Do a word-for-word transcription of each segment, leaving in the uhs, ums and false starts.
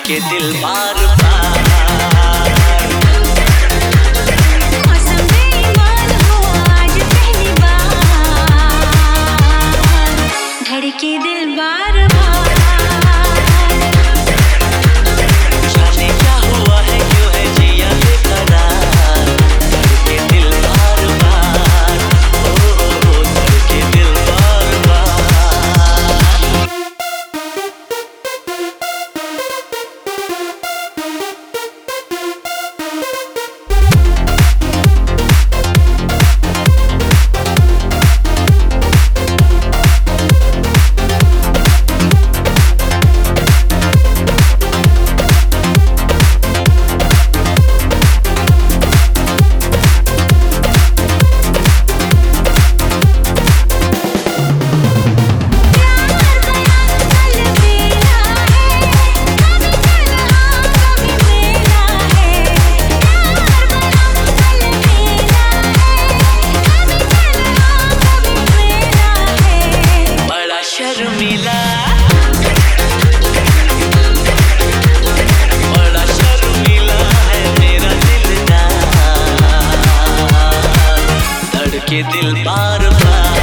धड़के दिल बार बार। मौसम बेईमान हुआ आज पहली बार, धड़के दिल बार बार। जाने क्या हुआ है, क्यों है जिया बेकरार, धड़के दिल बार बार। ओ धड़के दिल बार बार। शर्मिला बड़ा शर्मिला है मेरा दिलदार, धड़के दिल बार बार।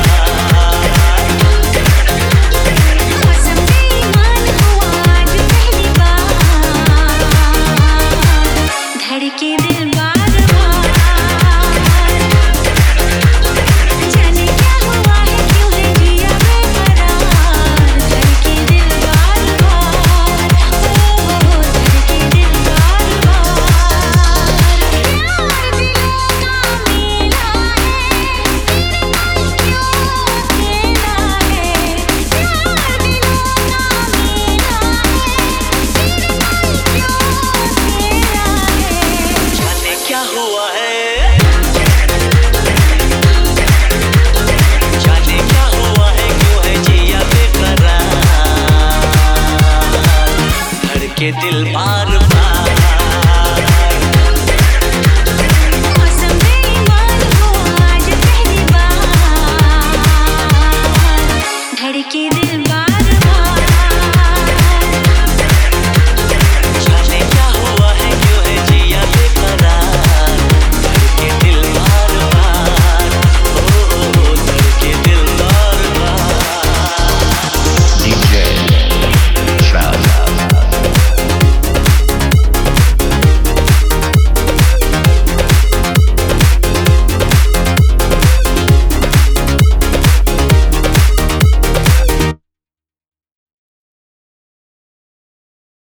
मौसम बेईमान हुआ आज पहली बार, धड़के दिल बार बार। जाने क्या हुआ है, क्यों है जिया बेकरार, धड़के दिल बार बार। ओ धड़के दिल बार बार। प्यार दिलों का मेला है, क्यों अकेला है। प्यार दिलों का मेला है, जाने क्या हुआ है, जाने क्या हुआ है, क्यों है जिया बेकरार, धड़के दिल बार